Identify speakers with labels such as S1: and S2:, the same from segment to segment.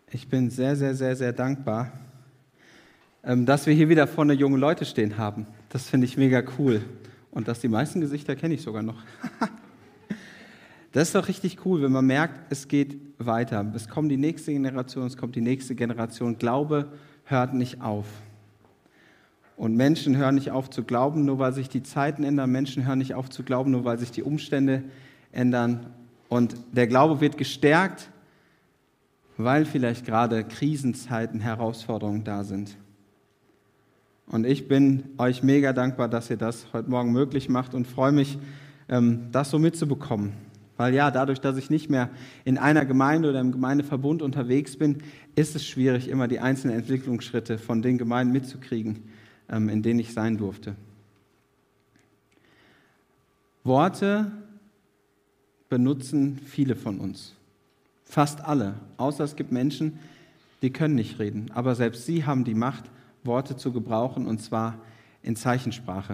S1: Ich bin sehr, sehr, sehr, sehr dankbar, dass wir hier wieder vorne junge Leute stehen haben. Das finde ich mega cool. Und dass die meisten Gesichter kenne ich sogar noch. Das ist doch richtig cool, wenn man merkt, es geht weiter. Es kommt die nächste Generation, es kommt die nächste Generation. Glaube hört nicht auf. Und Menschen hören nicht auf zu glauben, nur weil sich die Zeiten ändern. Menschen hören nicht auf zu glauben, nur weil sich die Umstände ändern. Und der Glaube wird gestärkt, weil vielleicht gerade Krisenzeiten, Herausforderungen da sind. Und ich bin euch mega dankbar, dass ihr das heute Morgen möglich macht und freue mich, das so mitzubekommen. Weil ja, dadurch, dass ich nicht mehr in einer Gemeinde oder im Gemeindeverbund unterwegs bin, ist es schwierig, immer die einzelnen Entwicklungsschritte von den Gemeinden mitzukriegen, in denen ich sein durfte. Worte benutzen viele von uns. Fast alle, außer es gibt Menschen, die können nicht reden. Aber selbst sie haben die Macht, Worte zu gebrauchen, und zwar in Zeichensprache.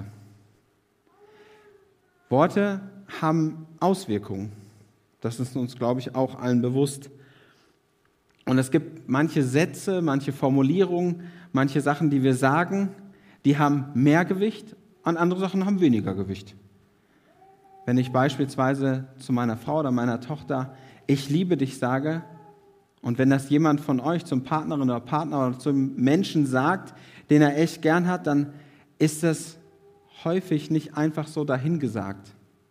S1: Worte haben Auswirkungen. Das ist uns, glaube ich, auch allen bewusst. Und es gibt manche Sätze, manche Formulierungen, manche Sachen, die wir sagen, die haben mehr Gewicht und andere Sachen haben weniger Gewicht. Wenn ich beispielsweise zu meiner Frau oder meiner Tochter "Ich liebe dich" sage, und wenn das jemand von euch zum Partnerin oder Partner oder zum Menschen sagt, den er echt gern hat, dann ist das häufig nicht einfach so dahingesagt.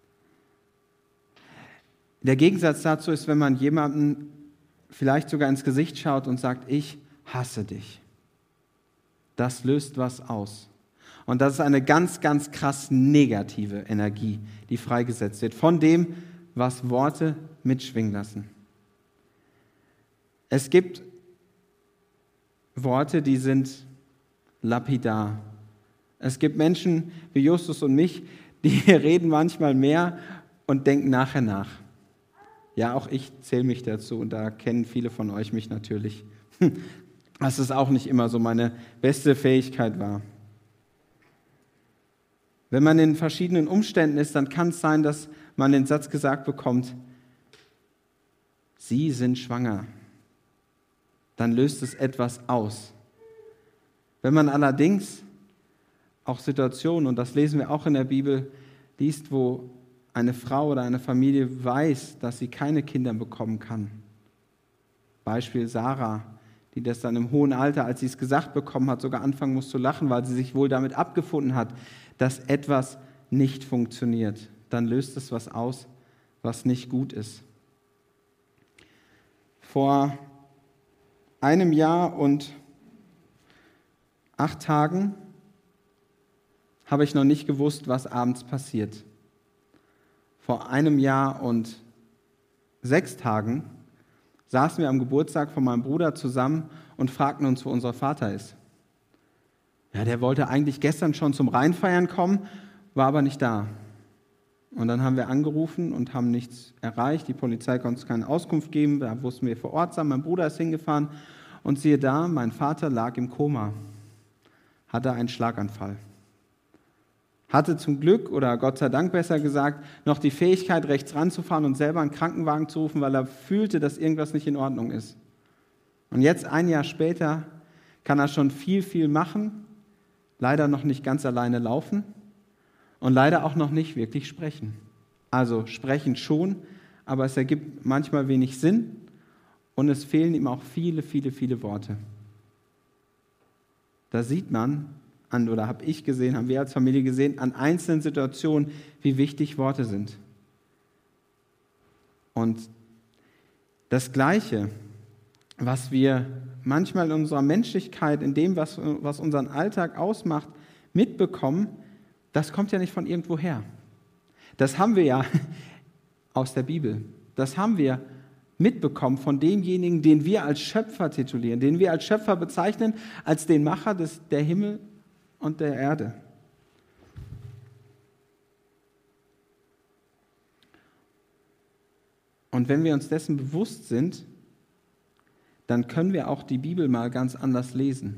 S1: Der Gegensatz dazu ist, wenn man jemandem vielleicht sogar ins Gesicht schaut und sagt, "Ich hasse dich." Das löst was aus. Und das ist eine ganz, ganz krass negative Energie, die freigesetzt wird von dem, was Worte mitschwingen lassen. Es gibt Worte, die sind lapidar. Es gibt Menschen wie Justus und mich, die reden manchmal mehr und denken nachher nach. Ja, auch ich zähle mich dazu und da kennen viele von euch mich natürlich. Dass es auch nicht immer so meine beste Fähigkeit war. Wenn man in verschiedenen Umständen ist, dann kann es sein, dass man den Satz gesagt bekommt, "Sie sind schwanger." Dann löst es etwas aus. Wenn man allerdings auch Situationen, und das lesen wir auch in der Bibel, liest, wo eine Frau oder eine Familie weiß, dass sie keine Kinder bekommen kann. Beispiel Sarah, die das dann im hohen Alter, als sie es gesagt bekommen hat, sogar anfangen muss zu lachen, weil sie sich wohl damit abgefunden hat, dass etwas nicht funktioniert. Dann löst es was aus, was nicht gut ist. Vor einem Jahr und 8 Tagen habe ich noch nicht gewusst, was abends passiert. Vor einem Jahr und 6 Tagen saßen wir am Geburtstag von meinem Bruder zusammen und fragten uns, wo unser Vater ist. Ja, der wollte eigentlich gestern schon zum Rheinfeiern kommen, war aber nicht da. Und dann haben wir angerufen und haben nichts erreicht. Die Polizei konnte uns keine Auskunft geben, da mussten wir vor Ort sein. Mein Bruder ist hingefahren und siehe da, mein Vater lag im Koma, hatte einen Schlaganfall. Hatte zum Glück, oder Gott sei Dank besser gesagt, noch die Fähigkeit, rechts ranzufahren und selber einen Krankenwagen zu rufen, weil er fühlte, dass irgendwas nicht in Ordnung ist. Und jetzt, ein Jahr später, kann er schon viel, viel machen, leider noch nicht ganz alleine laufen und leider auch noch nicht wirklich sprechen. Also sprechen schon, aber es ergibt manchmal wenig Sinn und es fehlen ihm auch viele, viele, viele Worte. Da sieht man, oder habe ich gesehen, haben wir als Familie gesehen, an einzelnen Situationen, wie wichtig Worte sind. Und das Gleiche, was wir manchmal in unserer Menschlichkeit, in dem, was unseren Alltag ausmacht, mitbekommen, das kommt ja nicht von irgendwoher. Das haben wir ja aus der Bibel. Das haben wir mitbekommen von demjenigen, den wir als Schöpfer titulieren, den wir als Schöpfer bezeichnen, als den Macher der Himmel und der Erde. Und wenn wir uns dessen bewusst sind, dann können wir auch die Bibel mal ganz anders lesen.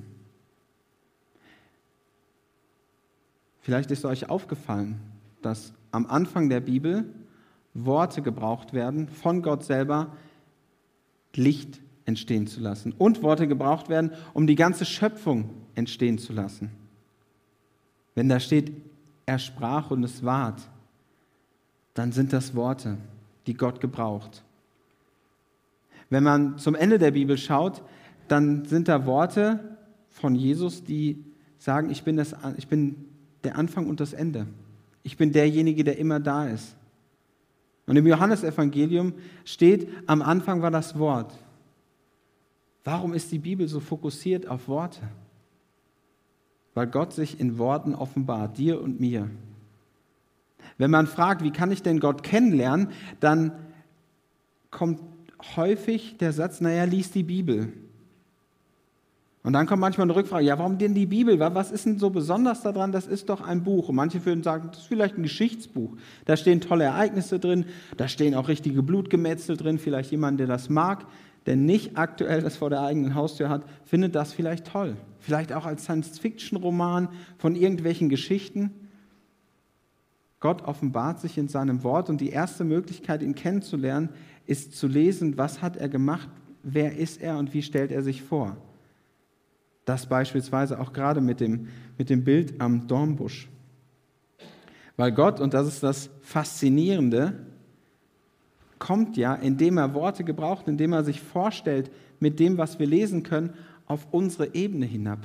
S1: Vielleicht ist euch aufgefallen, dass am Anfang der Bibel Worte gebraucht werden von Gott selber, Licht entstehen zu lassen. Und Worte gebraucht werden, um die ganze Schöpfung entstehen zu lassen. Wenn da steht, er sprach und es ward, dann sind das Worte, die Gott gebraucht. Wenn man zum Ende der Bibel schaut, dann sind da Worte von Jesus, die sagen, ich bin der Anfang und das Ende. Ich bin derjenige, der immer da ist. Und im Johannesevangelium steht, am Anfang war das Wort. Warum ist die Bibel so fokussiert auf Worte? Weil Gott sich in Worten offenbart, dir und mir. Wenn man fragt, wie kann ich denn Gott kennenlernen, dann kommt häufig der Satz, lies die Bibel. Und dann kommt manchmal eine Rückfrage, warum denn die Bibel? Was ist denn so besonders daran? Das ist doch ein Buch. Und manche würden sagen, das ist vielleicht ein Geschichtsbuch. Da stehen tolle Ereignisse drin, da stehen auch richtige Blutgemetzel drin. Vielleicht jemand, der das mag, der nicht aktuell das vor der eigenen Haustür hat, findet das vielleicht toll. Vielleicht auch als Science-Fiction-Roman von irgendwelchen Geschichten. Gott offenbart sich in seinem Wort und die erste Möglichkeit, ihn kennenzulernen, ist zu lesen, was hat er gemacht, wer ist er und wie stellt er sich vor. Das beispielsweise auch gerade mit dem Bild am Dornbusch. Weil Gott, und das ist das Faszinierende, kommt ja, indem er Worte gebraucht, indem er sich vorstellt, mit dem, was wir lesen können, auf unsere Ebene hinab.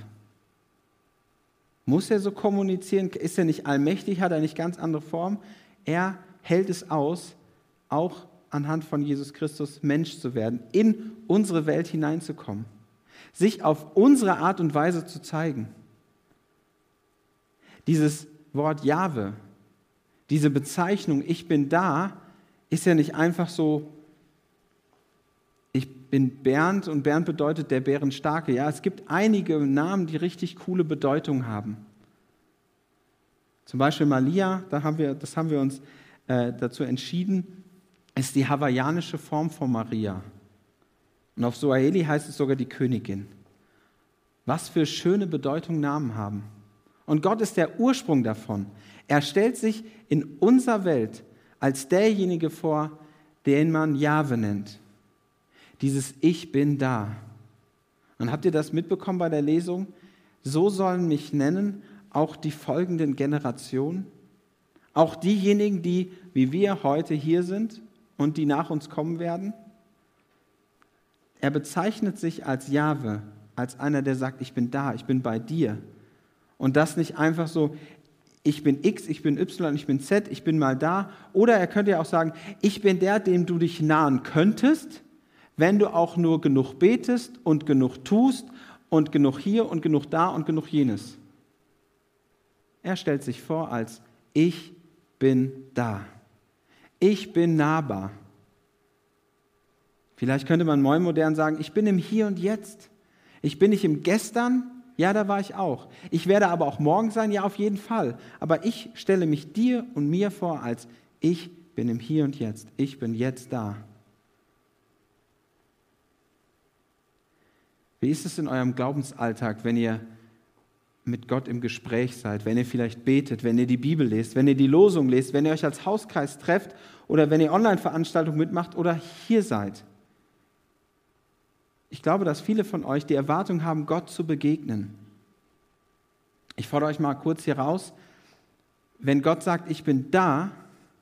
S1: Muss er so kommunizieren? Ist er nicht allmächtig? Hat er nicht ganz andere Form? Er hält es aus, auch anhand von Jesus Christus Mensch zu werden, in unsere Welt hineinzukommen, sich auf unsere Art und Weise zu zeigen. Dieses Wort Jahwe, diese Bezeichnung, ich bin da, ist ja nicht einfach so, ich bin Bernd und Bernd bedeutet der Bärenstarke. Ja, es gibt einige Namen, die richtig coole Bedeutung haben. Zum Beispiel Malia, das haben wir uns dazu entschieden, ist die hawaiianische Form von Maria. Und auf Swahili heißt es sogar die Königin. Was für schöne Bedeutung Namen haben. Und Gott ist der Ursprung davon. Er stellt sich in unserer Welt als derjenige vor, den man Jahwe nennt. Dieses Ich bin da. Und habt ihr das mitbekommen bei der Lesung? So sollen mich nennen auch die folgenden Generationen, auch diejenigen, die wie wir heute hier sind und die nach uns kommen werden. Er bezeichnet sich als Jahwe, als einer, der sagt, ich bin da, ich bin bei dir. Und das nicht einfach so, ich bin X, ich bin Y, ich bin Z, ich bin mal da. Oder er könnte ja auch sagen, ich bin der, dem du dich nahen könntest, wenn du auch nur genug betest und genug tust und genug hier und genug da und genug jenes. Er stellt sich vor als ich bin da. Ich bin nahbar. Vielleicht könnte man modern sagen, ich bin im Hier und Jetzt. Ich bin nicht im Gestern, ja, da war ich auch. Ich werde aber auch morgen sein, ja, auf jeden Fall. Aber ich stelle mich dir und mir vor als ich bin im Hier und Jetzt. Ich bin jetzt da. Wie ist es in eurem Glaubensalltag, wenn ihr mit Gott im Gespräch seid, wenn ihr vielleicht betet, wenn ihr die Bibel lest, wenn ihr die Losung lest, wenn ihr euch als Hauskreis trefft oder wenn ihr Online-Veranstaltungen mitmacht oder hier seid? Ich glaube, dass viele von euch die Erwartung haben, Gott zu begegnen. Ich fordere euch mal kurz hier raus, wenn Gott sagt, ich bin da,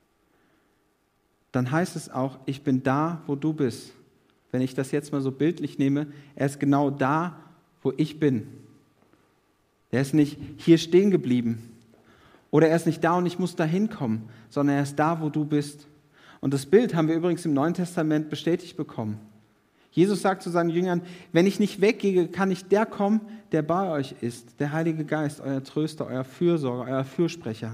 S1: dann heißt es auch, ich bin da, wo du bist. Wenn ich das jetzt mal so bildlich nehme, er ist genau da, wo ich bin. Er ist nicht hier stehen geblieben oder er ist nicht da und ich muss da hinkommen, sondern er ist da, wo du bist. Und das Bild haben wir übrigens im Neuen Testament bestätigt bekommen. Jesus sagt zu seinen Jüngern, wenn ich nicht weggehe, kann nicht der kommen, der bei euch ist, der Heilige Geist, euer Tröster, euer Fürsorger, euer Fürsprecher.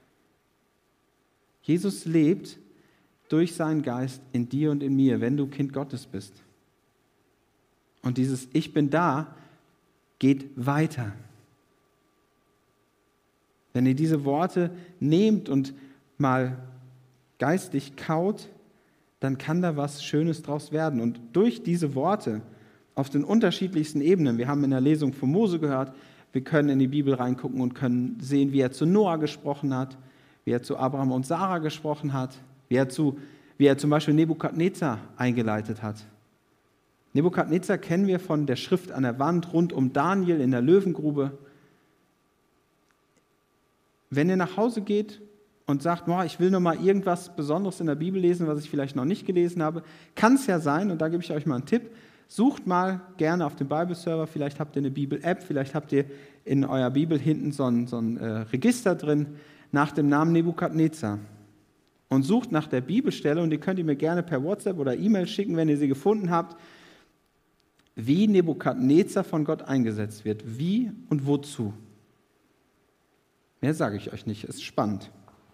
S1: Jesus lebt durch seinen Geist in dir und in mir, wenn du Kind Gottes bist. Und dieses Ich bin da geht weiter. Wenn ihr diese Worte nehmt und mal geistig kaut, dann kann da was Schönes draus werden. Und durch diese Worte auf den unterschiedlichsten Ebenen, wir haben in der Lesung von Mose gehört, wir können in die Bibel reingucken und können sehen, wie er zu Noah gesprochen hat, wie er zu Abraham und Sarah gesprochen hat, wie er zum Beispiel Nebukadnezar eingeleitet hat. Nebukadnezar kennen wir von der Schrift an der Wand, rund um Daniel in der Löwengrube. Wenn ihr nach Hause geht und sagt, ich will noch mal irgendwas Besonderes in der Bibel lesen, was ich vielleicht noch nicht gelesen habe, kann es ja sein, und da gebe ich euch mal einen Tipp, sucht mal gerne auf dem Bible-Server, vielleicht habt ihr eine Bibel-App, vielleicht habt ihr in eurer Bibel hinten so ein Register drin nach dem Namen Nebukadnezar. Und sucht nach der Bibelstelle, und die könnt ihr mir gerne per WhatsApp oder E-Mail schicken, wenn ihr sie gefunden habt, wie Nebukadnezar von Gott eingesetzt wird. Wie und wozu. Mehr sage ich euch nicht, ist spannend.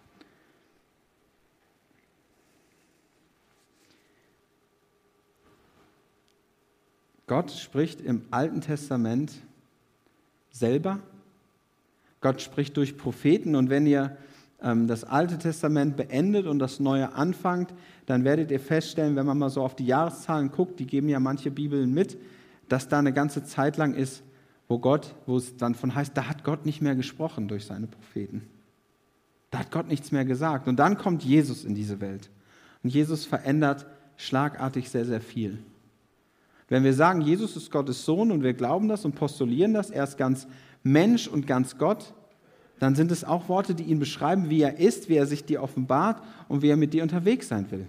S1: Gott spricht im Alten Testament selber. Gott spricht durch Propheten, und wenn ihr das Alte Testament beendet und das Neue anfangt, dann werdet ihr feststellen, wenn man mal so auf die Jahreszahlen guckt, die geben ja manche Bibeln mit, dass da eine ganze Zeit lang ist, wo es dann von heißt, da hat Gott nicht mehr gesprochen durch seine Propheten. Da hat Gott nichts mehr gesagt. Und dann kommt Jesus in diese Welt. Und Jesus verändert schlagartig sehr, sehr viel. Wenn wir sagen, Jesus ist Gottes Sohn und wir glauben das und postulieren das, er ist ganz Mensch und ganz Gott, dann sind es auch Worte, die ihn beschreiben, wie er ist, wie er sich dir offenbart und wie er mit dir unterwegs sein will.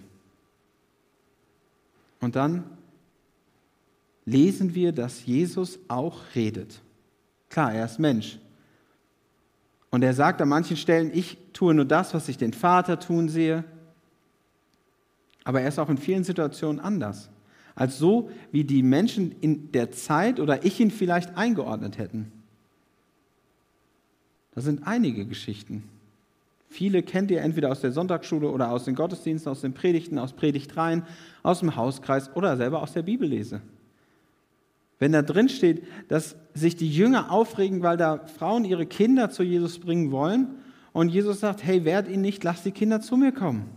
S1: Und dann lesen wir, dass Jesus auch redet. Klar, er ist Mensch. Und er sagt an manchen Stellen, ich tue nur das, was ich den Vater tun sehe. Aber er ist auch in vielen Situationen anders. Als so, wie die Menschen in der Zeit oder ich ihn vielleicht eingeordnet hätten. Das sind einige Geschichten. Viele kennt ihr entweder aus der Sonntagsschule oder aus den Gottesdiensten, aus den Predigten, aus Predigtreihen, aus dem Hauskreis oder selber aus der Bibellese. Wenn da drin steht, dass sich die Jünger aufregen, weil da Frauen ihre Kinder zu Jesus bringen wollen und Jesus sagt, hey, wehrt ihn nicht, lasst die Kinder zu mir kommen.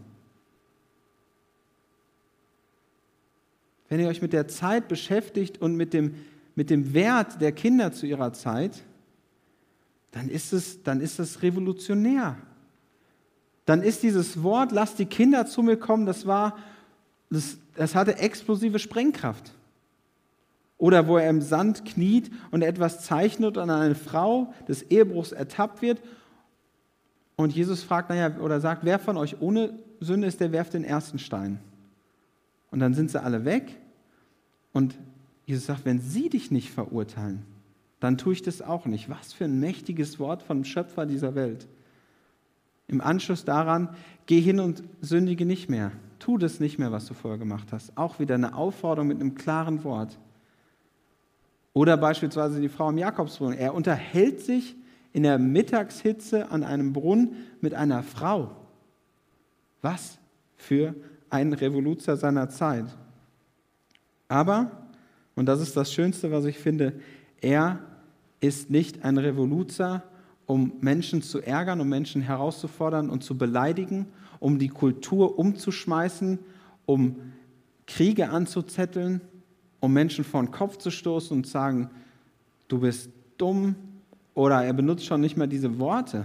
S1: Wenn ihr euch mit der Zeit beschäftigt und mit dem Wert der Kinder zu ihrer Zeit, dann ist es revolutionär. Dann ist dieses Wort, lasst die Kinder zu mir kommen, das hatte explosive Sprengkraft. Oder wo er im Sand kniet und etwas zeichnet und an eine Frau des Ehebruchs ertappt wird und Jesus fragt, sagt, wer von euch ohne Sünde ist, der werft den ersten Stein. Und dann sind sie alle weg und Jesus sagt, wenn sie dich nicht verurteilen, dann tue ich das auch nicht. Was für ein mächtiges Wort vom Schöpfer dieser Welt. Im Anschluss daran, geh hin und sündige nicht mehr. Tu das nicht mehr, was du vorher gemacht hast. Auch wieder eine Aufforderung mit einem klaren Wort. Oder beispielsweise die Frau im Jakobsbrunnen. Er unterhält sich in der Mittagshitze an einem Brunnen mit einer Frau. Was für ein Revoluzer seiner Zeit. Aber, und das ist das Schönste, was ich finde, er ist nicht ein Revoluzer, um Menschen zu ärgern, um Menschen herauszufordern und zu beleidigen, um die Kultur umzuschmeißen, um Kriege anzuzetteln, um Menschen vor den Kopf zu stoßen und zu sagen, du bist dumm, oder er benutzt schon nicht mehr diese Worte.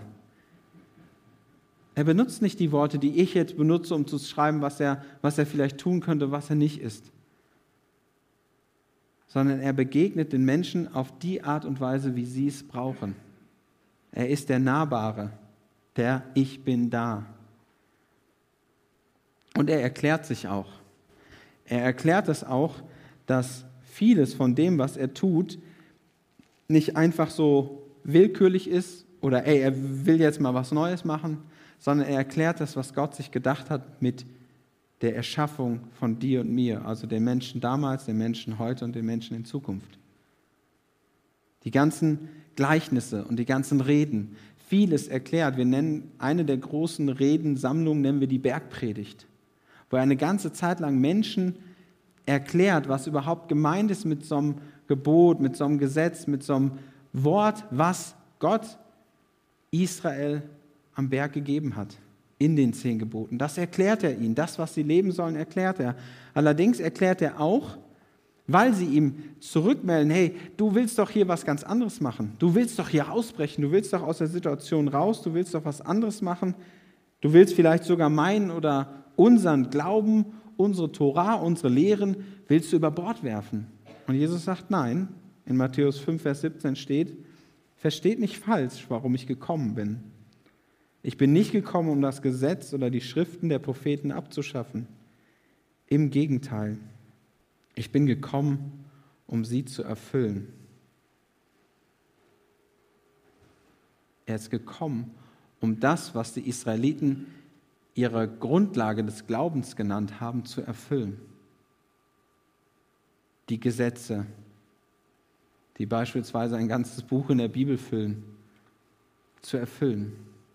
S1: Er benutzt nicht die Worte, die ich jetzt benutze, um zu schreiben, was er vielleicht tun könnte, was er nicht ist. Sondern er begegnet den Menschen auf die Art und Weise, wie sie es brauchen. Er ist der Nahbare, der Ich bin da. Und er erklärt sich auch. Er erklärt es auch, dass vieles von dem, was er tut, nicht einfach so willkürlich ist oder er will jetzt mal was Neues machen, sondern er erklärt das, was Gott sich gedacht hat mit der Erschaffung von dir und mir, also den Menschen damals, den Menschen heute und den Menschen in Zukunft. Die ganzen Gleichnisse und die ganzen Reden, vieles erklärt. Wir nennen eine der großen Redensammlungen, nennen wir die Bergpredigt, wo er eine ganze Zeit lang Menschen erklärt, was überhaupt gemeint ist mit so einem Gebot, mit so einem Gesetz, mit so einem Wort, was Gott Israel am Berg gegeben hat, in den 10 Geboten. Das erklärt er ihnen. Das, was sie leben sollen, erklärt er. Allerdings erklärt er auch, weil sie ihm zurückmelden, hey, du willst doch hier was ganz anderes machen. Du willst doch hier ausbrechen. Du willst doch aus der Situation raus. Du willst doch was anderes machen. Du willst vielleicht sogar meinen oder unseren Glauben unsere Tora, unsere Lehren willst du über Bord werfen? Und Jesus sagt nein. In Matthäus 5, Vers 17 steht, versteht nicht falsch, warum ich gekommen bin. Ich bin nicht gekommen, um das Gesetz oder die Schriften der Propheten abzuschaffen. Im Gegenteil, ich bin gekommen, um sie zu erfüllen. Er ist gekommen, um das, was die Israeliten ihre Grundlage des Glaubens genannt haben, zu erfüllen. Die Gesetze, die beispielsweise ein ganzes Buch in der Bibel füllen, zu erfüllen.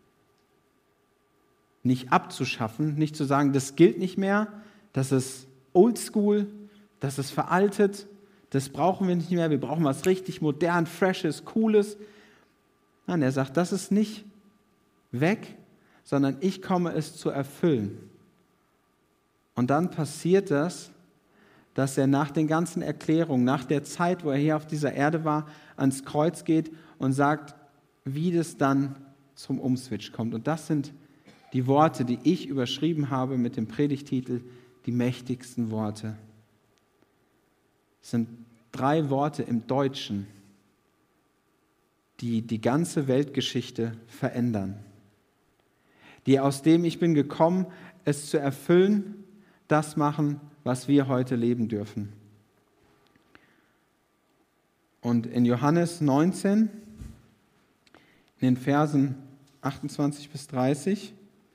S1: Nicht abzuschaffen, nicht zu sagen, das gilt nicht mehr, das ist oldschool, das ist veraltet, das brauchen wir nicht mehr, wir brauchen was richtig modern, freshes, cooles. Nein, er sagt, das ist nicht weg, sondern ich komme es zu erfüllen. Und dann passiert das, dass er nach den ganzen Erklärungen, nach der Zeit, wo er hier auf dieser Erde war, ans Kreuz geht und sagt, wie das dann zum Umswitch kommt. Und das sind die Worte, die ich überschrieben habe mit dem Predigtitel, die mächtigsten Worte. Es sind 3 Worte im Deutschen, die die ganze Weltgeschichte verändern. Die aus dem ich bin gekommen, es zu erfüllen, das machen, was wir heute leben dürfen. Und in Johannes 19, in den Versen 28 bis 30,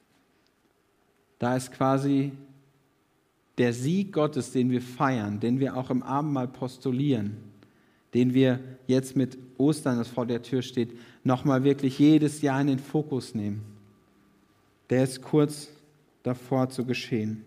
S1: da ist quasi der Sieg Gottes, den wir feiern, den wir auch im Abendmahl postulieren, den wir jetzt mit Ostern, das vor der Tür steht, nochmal wirklich jedes Jahr in den Fokus nehmen. Der ist kurz davor zu geschehen.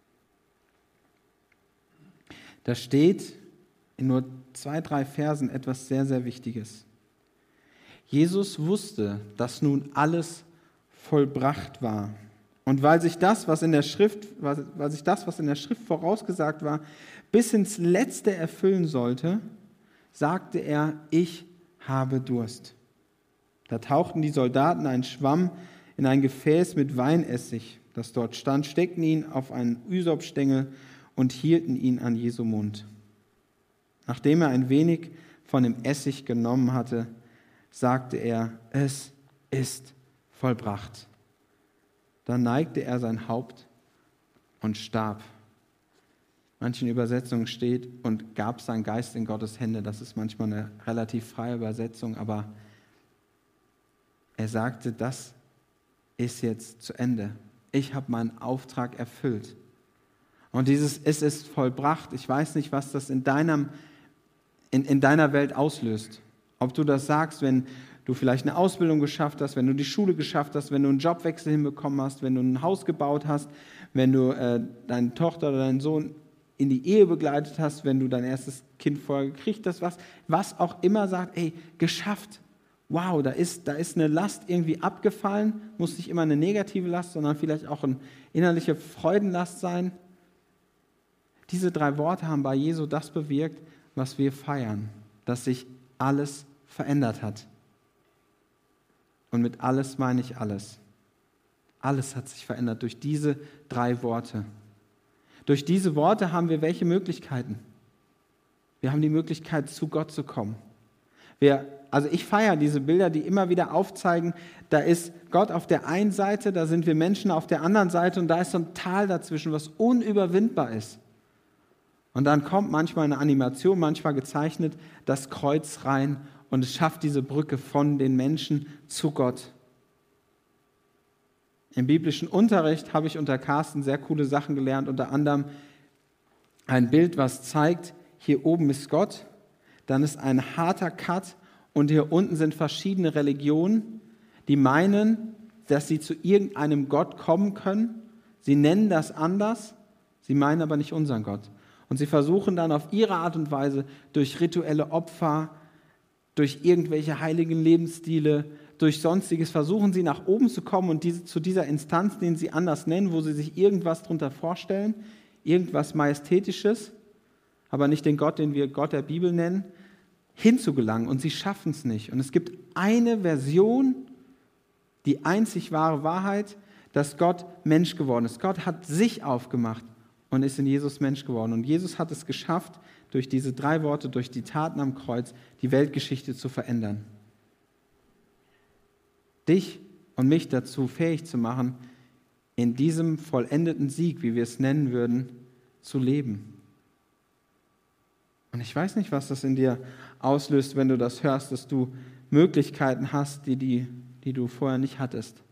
S1: Da steht in nur 2, 3 Versen etwas sehr, sehr Wichtiges. Jesus wusste, dass nun alles vollbracht war. Und weil sich das, was in der Schrift vorausgesagt war, bis ins Letzte erfüllen sollte, sagte er, ich habe Durst. Da tauchten die Soldaten einen Schwamm in ein Gefäß mit Weinessig, das dort stand, steckten ihn auf einen Ysopstängel und hielten ihn an Jesu Mund. Nachdem er ein wenig von dem Essig genommen hatte, sagte er, es ist vollbracht. Dann neigte er sein Haupt und starb. Manchen Übersetzungen steht, und gab seinen Geist in Gottes Hände. Das ist manchmal eine relativ freie Übersetzung, aber er sagte, das ist jetzt zu Ende. Ich habe meinen Auftrag erfüllt. Und dieses Es ist vollbracht, ich weiß nicht, was das in deiner Welt auslöst. Ob du das sagst, wenn du vielleicht eine Ausbildung geschafft hast, wenn du die Schule geschafft hast, wenn du einen Jobwechsel hinbekommen hast, wenn du ein Haus gebaut hast, wenn du deine Tochter oder deinen Sohn in die Ehe begleitet hast, wenn du dein erstes Kind vorher gekriegt hast, was auch immer sagt, ey, geschafft. Wow, da ist eine Last irgendwie abgefallen, muss nicht immer eine negative Last, sondern vielleicht auch eine innerliche Freudenlast sein. Diese 3 Worte haben bei Jesu das bewirkt, was wir feiern, dass sich alles verändert hat. Und mit alles meine ich alles. Alles hat sich verändert durch diese 3 Worte. Durch diese Worte haben wir welche Möglichkeiten? Wir haben die Möglichkeit, zu Gott zu kommen. Also ich feiere diese Bilder, die immer wieder aufzeigen, da ist Gott auf der einen Seite, da sind wir Menschen auf der anderen Seite und da ist so ein Tal dazwischen, was unüberwindbar ist. Und dann kommt manchmal eine Animation, manchmal gezeichnet, das Kreuz rein und es schafft diese Brücke von den Menschen zu Gott. Im biblischen Unterricht habe ich unter Carsten sehr coole Sachen gelernt, unter anderem ein Bild, was zeigt, hier oben ist Gott, dann ist ein harter Cut und hier unten sind verschiedene Religionen, die meinen, dass sie zu irgendeinem Gott kommen können. Sie nennen das anders, sie meinen aber nicht unseren Gott. Und sie versuchen dann auf ihre Art und Weise durch rituelle Opfer, durch irgendwelche heiligen Lebensstile, durch Sonstiges, versuchen sie nach oben zu kommen und zu dieser Instanz, den sie anders nennen, wo sie sich irgendwas darunter vorstellen, irgendwas Majestätisches, aber nicht den Gott, den wir Gott der Bibel nennen, hinzugelangen. Und sie schaffen es nicht. Und es gibt eine Version, die einzig wahre Wahrheit, dass Gott Mensch geworden ist. Gott hat sich aufgemacht, und ist in Jesus Mensch geworden. Und Jesus hat es geschafft, durch diese 3 Worte, durch die Taten am Kreuz, die Weltgeschichte zu verändern. Dich und mich dazu fähig zu machen, in diesem vollendeten Sieg, wie wir es nennen würden, zu leben. Und ich weiß nicht, was das in dir auslöst, wenn du das hörst, dass du Möglichkeiten hast, die du vorher nicht hattest.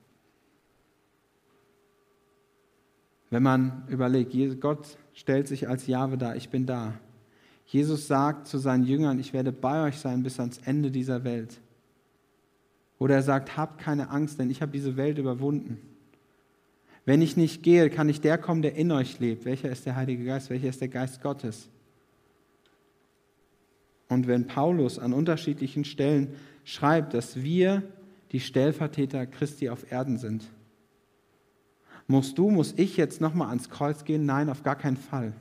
S1: Wenn man überlegt, Gott stellt sich als Jahwe dar, ich bin da. Jesus sagt zu seinen Jüngern, ich werde bei euch sein bis ans Ende dieser Welt. Oder er sagt, habt keine Angst, denn ich habe diese Welt überwunden. Wenn ich nicht gehe, kann nicht der kommen, der in euch lebt. Welcher ist der Heilige Geist? Welcher ist der Geist Gottes? Und wenn Paulus an unterschiedlichen Stellen schreibt, dass wir die Stellvertreter Christi auf Erden sind, muss ich jetzt nochmal ans Kreuz gehen? Nein, auf gar keinen Fall.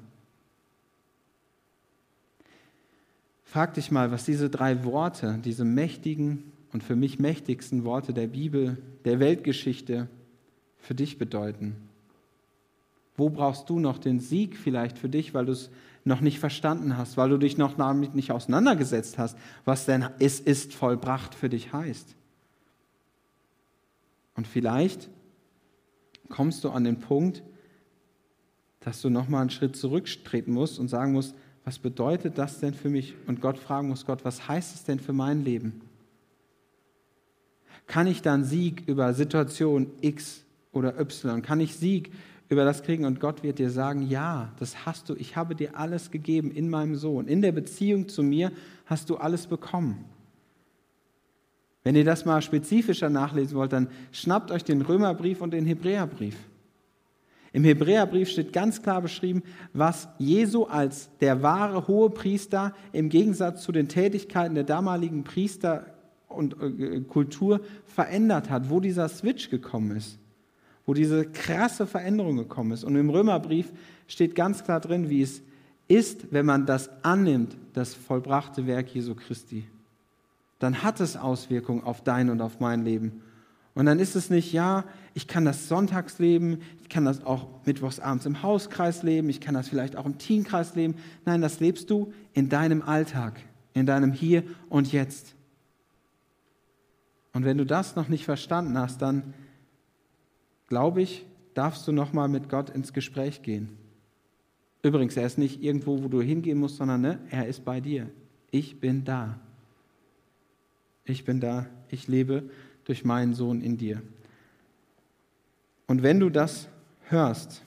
S1: Frag dich mal, was diese 3 Worte, diese mächtigen und für mich mächtigsten Worte der Bibel, der Weltgeschichte für dich bedeuten. Wo brauchst du noch den Sieg vielleicht für dich, weil du es noch nicht verstanden hast, weil du dich noch damit nicht auseinandergesetzt hast, was denn es ist vollbracht für dich heißt. Und vielleicht kommst du an den Punkt, dass du nochmal einen Schritt zurücktreten musst und sagen musst, was bedeutet das denn für mich? Und Gott fragen muss, Gott, was heißt es denn für mein Leben? Kann ich dann Sieg über Situation X oder Y? Kann ich Sieg über das kriegen? Und Gott wird dir sagen, ja, das hast du. Ich habe dir alles gegeben in meinem Sohn. In der Beziehung zu mir hast du alles bekommen. Wenn ihr das mal spezifischer nachlesen wollt, dann schnappt euch den Römerbrief und den Hebräerbrief. Im Hebräerbrief steht ganz klar beschrieben, was Jesu als der wahre Hohepriester im Gegensatz zu den Tätigkeiten der damaligen Priester und Kultur verändert hat, wo dieser Switch gekommen ist, wo diese krasse Veränderung gekommen ist. Und im Römerbrief steht ganz klar drin, wie es ist, wenn man das annimmt, das vollbrachte Werk Jesu Christi. Dann hat es Auswirkungen auf dein und auf mein Leben. Und dann ist es nicht, ja, ich kann das sonntags leben, ich kann das auch mittwochs abends im Hauskreis leben, ich kann das vielleicht auch im Teamkreis leben. Nein, das lebst du in deinem Alltag, in deinem Hier und Jetzt. Und wenn du das noch nicht verstanden hast, dann, glaube ich, darfst du nochmal mit Gott ins Gespräch gehen. Übrigens, er ist nicht irgendwo, wo du hingehen musst, sondern er ist bei dir. Ich bin da. Ich bin da, ich lebe durch meinen Sohn in dir. Und wenn du das hörst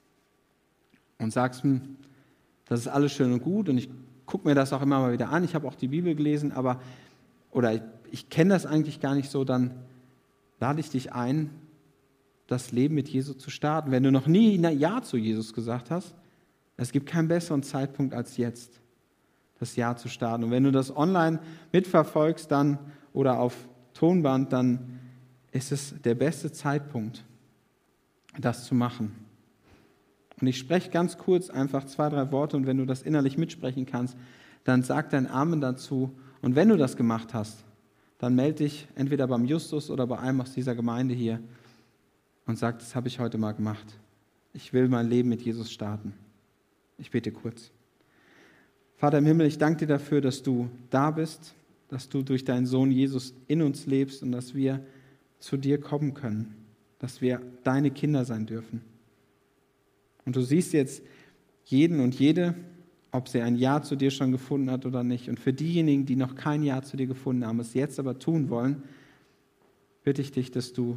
S1: und sagst, das ist alles schön und gut und ich gucke mir das auch immer mal wieder an, ich habe auch die Bibel gelesen, oder ich kenne das eigentlich gar nicht so, dann lade ich dich ein, das Leben mit Jesus zu starten. Wenn du noch nie Ja zu Jesus gesagt hast, es gibt keinen besseren Zeitpunkt als jetzt, das Ja zu starten. Und wenn du das online mitverfolgst dann oder auf Tonband, dann ist es der beste Zeitpunkt, das zu machen. Und ich spreche ganz kurz einfach 2, 3 Worte und wenn du das innerlich mitsprechen kannst, dann sag dein Amen dazu. Und wenn du das gemacht hast, dann melde dich entweder beim Justus oder bei einem aus dieser Gemeinde hier und sag, das habe ich heute mal gemacht. Ich will mein Leben mit Jesus starten. Ich bete kurz. Vater im Himmel, ich danke dir dafür, dass du da bist, dass du durch deinen Sohn Jesus in uns lebst und dass wir zu dir kommen können, dass wir deine Kinder sein dürfen. Und du siehst jetzt jeden und jede, ob sie ein Ja zu dir schon gefunden hat oder nicht. Und für diejenigen, die noch kein Ja zu dir gefunden haben, es jetzt aber tun wollen, bitte ich dich, dass du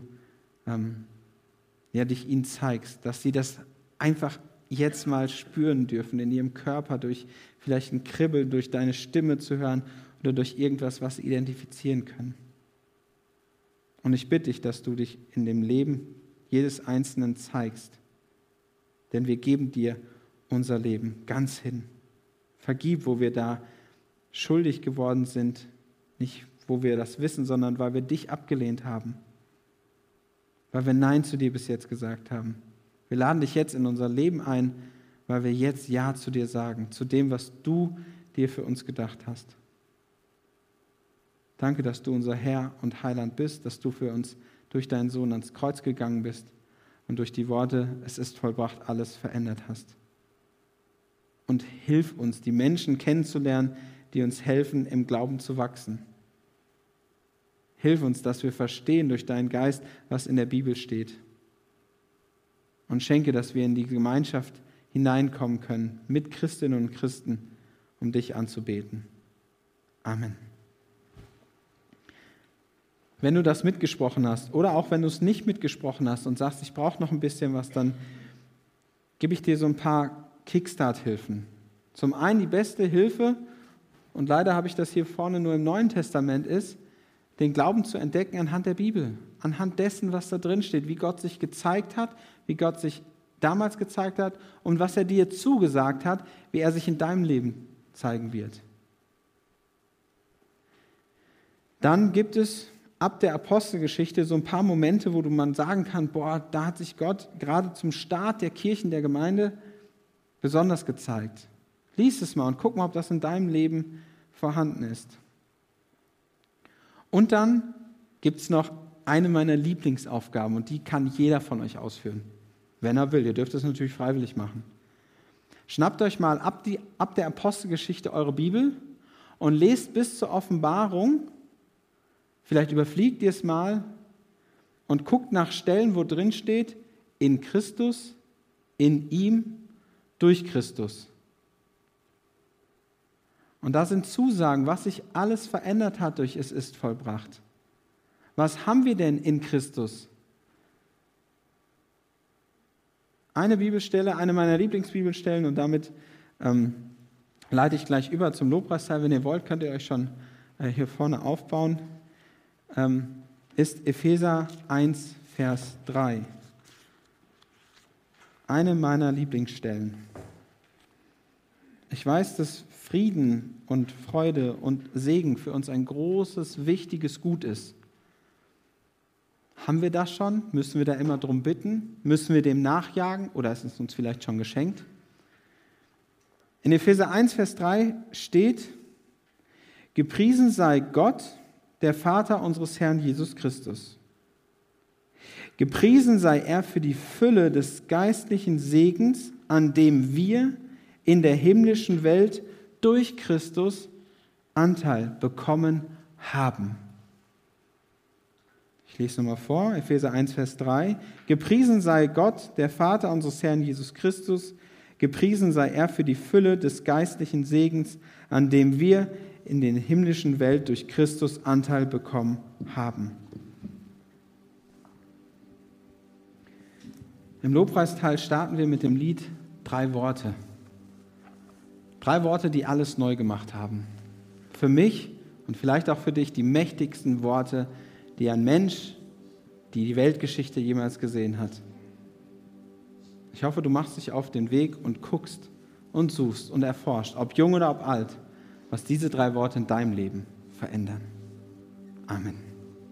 S1: dich ihnen zeigst, dass sie das einfach jetzt mal spüren dürfen in ihrem Körper, durch vielleicht ein Kribbeln, durch deine Stimme zu hören oder durch irgendwas, was sie identifizieren können. Und ich bitte dich, dass du dich in dem Leben jedes Einzelnen zeigst. Denn wir geben dir unser Leben ganz hin. Vergib, wo wir da schuldig geworden sind, nicht wo wir das wissen, sondern weil wir dich abgelehnt haben. Weil wir Nein zu dir bis jetzt gesagt haben. Wir laden dich jetzt in unser Leben ein, weil wir jetzt Ja zu dir sagen, zu dem, was du dir für uns gedacht hast. Danke, dass du unser Herr und Heiland bist, dass du für uns durch deinen Sohn ans Kreuz gegangen bist und durch die Worte, es ist vollbracht, alles verändert hast. und hilf uns, die Menschen kennenzulernen, die uns helfen, im Glauben zu wachsen. Hilf uns, dass wir verstehen durch deinen Geist, was in der Bibel steht. Und schenke, dass wir in die Gemeinschaft hineinkommen können, mit Christinnen und Christen, um dich anzubeten. Amen. Wenn du das mitgesprochen hast oder auch wenn du es nicht mitgesprochen hast und sagst, ich brauche noch ein bisschen was, dann gebe ich dir so ein paar Kickstart-Hilfen. Zum einen die beste Hilfe, und leider habe ich das hier vorne nur im Neuen Testament, ist, den Glauben zu entdecken anhand der Bibel, anhand dessen, was da drin steht, wie Gott sich gezeigt hat, wie Gott sich damals gezeigt hat und was er dir zugesagt hat, wie er sich in deinem Leben zeigen wird. Dann gibt es ab der Apostelgeschichte so ein paar Momente, wo man sagen kann, da hat sich Gott gerade zum Start der Kirchen, der Gemeinde besonders gezeigt. Lies es mal und guck mal, ob das in deinem Leben vorhanden ist. Und dann gibt es noch eine meiner Lieblingsaufgaben und die kann jeder von euch ausführen, wenn er will. Ihr dürft es natürlich freiwillig machen. Schnappt euch mal ab der Apostelgeschichte eure Bibel und lest bis zur Offenbarung. Vielleicht überfliegt ihr es mal und guckt nach Stellen, wo drin steht, in Christus, in ihm, durch Christus. Und da sind Zusagen, was sich alles verändert hat durch es ist vollbracht. Was haben wir denn in Christus? Eine Bibelstelle, eine meiner Lieblingsbibelstellen, und damit leite ich gleich über zum Lobpreisteil. Wenn ihr wollt, könnt ihr euch schon hier vorne aufbauen. Ist Epheser 1, Vers 3. Eine meiner Lieblingsstellen. Ich weiß, dass Frieden und Freude und Segen für uns ein großes, wichtiges Gut ist. Haben wir das schon? Müssen wir da immer drum bitten? Müssen wir dem nachjagen? Oder ist es uns vielleicht schon geschenkt? In Epheser 1, Vers 3 steht, gepriesen sei Gott, der Vater unseres Herrn Jesus Christus. Gepriesen sei er für die Fülle des geistlichen Segens, an dem wir in der himmlischen Welt durch Christus Anteil bekommen haben. Ich lese nochmal vor, Epheser 1, Vers 3. Gepriesen sei Gott, der Vater unseres Herrn Jesus Christus. Gepriesen sei er für die Fülle des geistlichen Segens, an dem wir in der himmlischen Welt durch Christus Anteil bekommen haben. Im Lobpreisteil starten wir mit dem Lied 3 Worte. 3 Worte, die alles neu gemacht haben. Für mich und vielleicht auch für dich die mächtigsten Worte, die ein Mensch, die Weltgeschichte jemals gesehen hat. Ich hoffe, du machst dich auf den Weg und guckst und suchst und erforscht, ob jung oder ob alt, was diese 3 Worte in deinem Leben verändern. Amen.